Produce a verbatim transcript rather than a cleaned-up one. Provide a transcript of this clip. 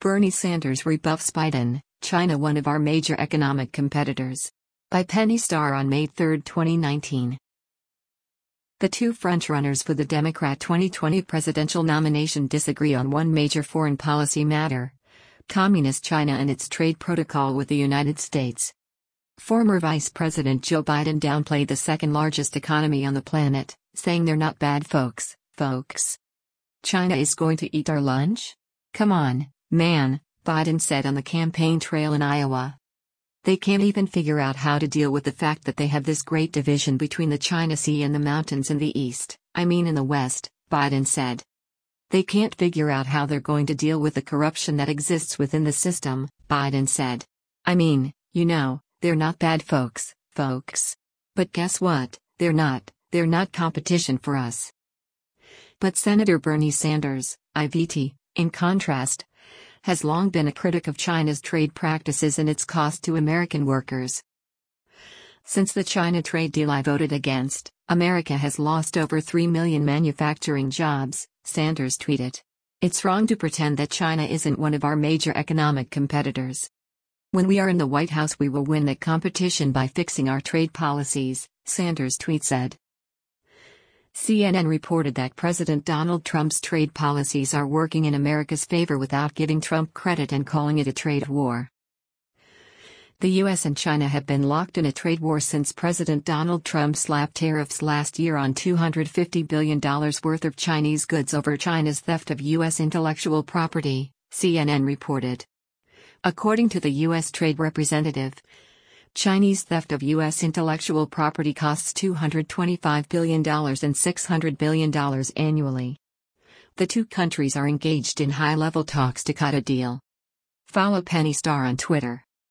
Bernie Sanders rebuffs Biden, China one of our major economic competitors. By Penny Starr on May third, twenty nineteen. The two frontrunners for the Democrat twenty twenty presidential nomination disagree on one major foreign policy matter: Communist China and its trade protocol with the United States. Former Vice President Joe Biden downplayed the second-largest economy on the planet, saying they're not bad folks, folks. China is going to eat our lunch? Come on, man, Biden said on the campaign trail in Iowa. They can't even figure out how to deal with the fact that they have this great division between the China Sea and the mountains in the east, I mean in the west, Biden said. They can't figure out how they're going to deal with the corruption that exists within the system, Biden said. I mean, you know, they're not bad folks, folks. But guess what, they're not, they're not competition for us. But Senator Bernie Sanders, I V T, in contrast, has long been a critic of China's trade practices and its cost to American workers. Since the China trade deal I voted against, America has lost over three million manufacturing jobs, Sanders tweeted. It's wrong to pretend that China isn't one of our major economic competitors. When we are in the White House, we will win the competition by fixing our trade policies, Sanders' tweet said. C N N reported that President Donald Trump's trade policies are working in America's favor without giving Trump credit and calling it a trade war. The U S and China have been locked in a trade war since President Donald Trump slapped tariffs last year on two hundred fifty billion dollars worth of Chinese goods over China's theft of U S intellectual property, C N N reported. According to the U S Trade Representative, Chinese theft of U S intellectual property costs two hundred twenty-five billion dollars and six hundred billion dollars annually. The two countries are engaged in high-level talks to cut a deal. Follow Penny Starr on Twitter.